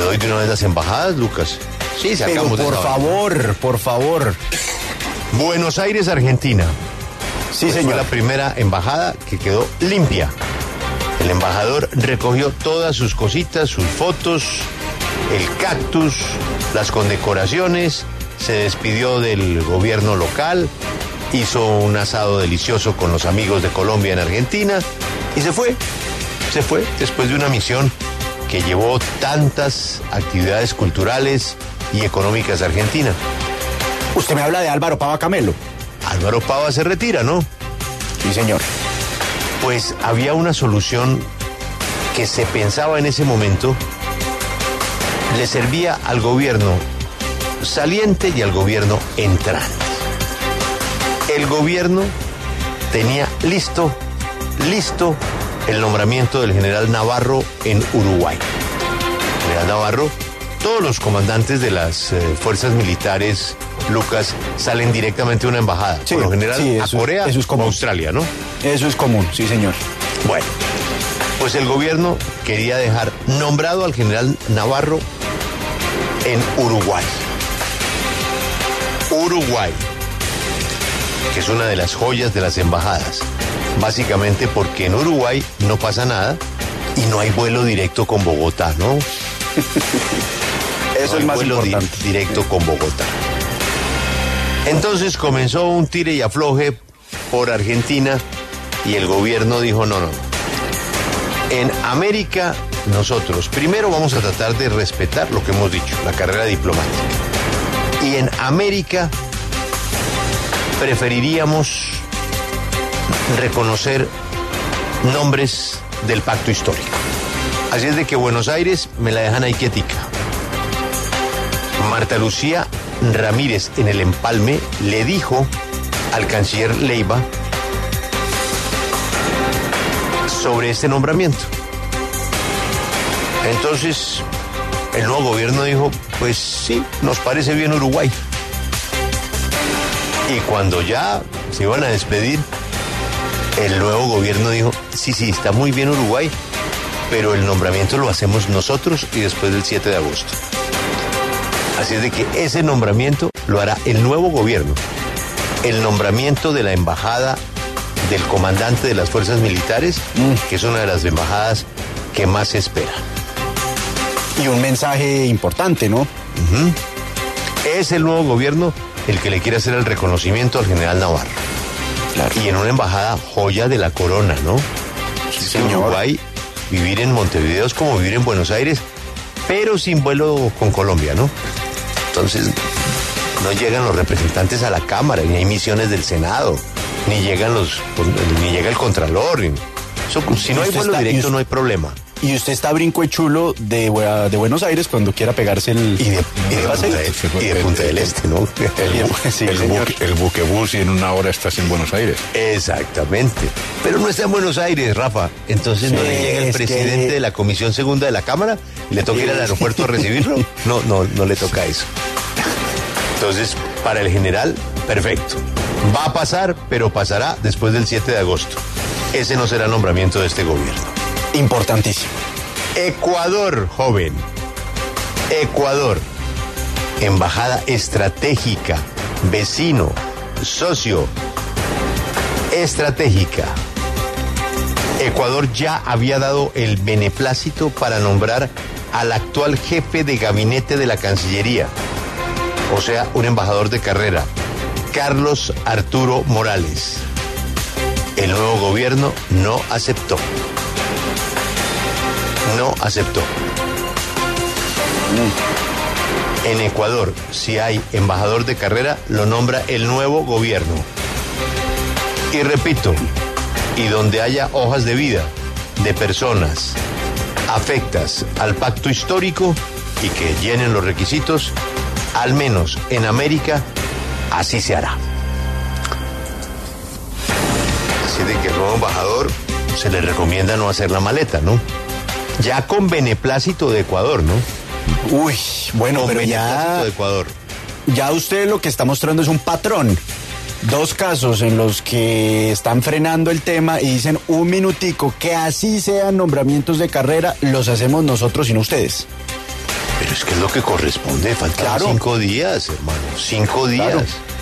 doy de una vez las embajadas, Lucas. Sí, sacamos Pero por favor. Buenos Aires, Argentina. Sí, Pues señor. fue la primera embajada que quedó limpia. El embajador recogió todas sus cositas, sus fotos, el cactus, las condecoraciones, se despidió del gobierno local, hizo un asado delicioso con los amigos de Colombia en Argentina y se fue. Se fue después de una misión que llevó tantas actividades culturales y económicas a Argentina. Usted me habla de Álvaro Pava Camelo. Álvaro Pava se retira, ¿no? Sí, señor. Pues había una solución que se pensaba en ese momento, le servía al gobierno saliente y al gobierno entrante. El gobierno tenía listo el nombramiento del general Navarro en Uruguay. General Navarro, todos los comandantes de las fuerzas militares, Lucas, salen directamente de una embajada. Sí, por lo general sí, a Corea eso es o común. a Australia, ¿no? Eso es común, sí, señor. Bueno, pues el gobierno quería dejar nombrado al general Navarro en Uruguay. Uruguay, que es una de las joyas de las embajadas. Básicamente porque en Uruguay no pasa nada y no hay vuelo directo con Bogotá, ¿no? Eso No es hay más vuelo importante. directo con Bogotá. Entonces comenzó un tire y afloje por Argentina y el gobierno dijo no. En América nosotros primero vamos a tratar de respetar lo que hemos dicho, la carrera diplomática. Y en América preferiríamos reconocer nombres del pacto histórico. Así es de que Buenos Aires me la dejan ahí quietica. Marta Lucía Ramírez en el empalme le dijo al canciller Leiva sobre este nombramiento. Entonces, el nuevo gobierno dijo, pues sí, nos parece bien Uruguay. Y cuando ya se iban a despedir, el nuevo gobierno dijo, sí, está muy bien Uruguay, pero el nombramiento lo hacemos nosotros y después del 7 de agosto. Así es de que ese nombramiento lo hará el nuevo gobierno. El nombramiento de la embajada del comandante de las fuerzas militares, que es una de las embajadas que más se espera. Y un mensaje importante, ¿no? Es el nuevo gobierno el que le quiere hacer el reconocimiento al general Navarro. Claro. Y en una embajada joya de la corona, ¿no? Sí, En señor. Uruguay, vivir en Montevideo es como vivir en Buenos Aires, pero sin vuelo con Colombia, ¿no? Entonces, no llegan los representantes a la Cámara, ni hay misiones del Senado, ni llega el Contralor. Si no hay vuelo directo, no hay problema. Y usted está brinco y chulo de Buenos Aires cuando quiera pegarse el... Y de Punta del Este, ¿no? Sí, señor. El buquebús y en una hora estás en Buenos Aires. Exactamente. Pero no está en Buenos Aires, Rafa. Entonces no Sí, le llega el es presidente que- de la Comisión Segunda de la Cámara y le toca ir al aeropuerto a recibirlo. No le toca eso. Entonces, para el general, perfecto. Va a pasar, pero pasará después del 7 de agosto. Ese no será el nombramiento de este gobierno. Importantísimo. Ecuador, joven. Ecuador. Embajada estratégica, vecino, socio, estratégica. Ecuador ya había dado el beneplácito para nombrar al actual jefe de gabinete de la Cancillería, o sea, un embajador de carrera, Carlos Arturo Morales. El nuevo gobierno no aceptó. No aceptó. En Ecuador, si hay embajador de carrera, lo nombra el nuevo gobierno. Y repito, y donde haya hojas de vida de personas afectas al pacto histórico y que llenen los requisitos, al menos en América, así se hará. Así de que el nuevo embajador se le recomienda no hacer la maleta, ¿no? Ya con beneplácito de Ecuador, ¿no? Uy, bueno, Con pero beneplácito de Ecuador. ya usted lo que está mostrando es un patrón. Dos casos en los que están frenando el tema y dicen un minutico, que así sean nombramientos de carrera, los hacemos nosotros y no ustedes. Es que es lo que corresponde, faltan Claro. 5 días, hermano, 5 días. Claro.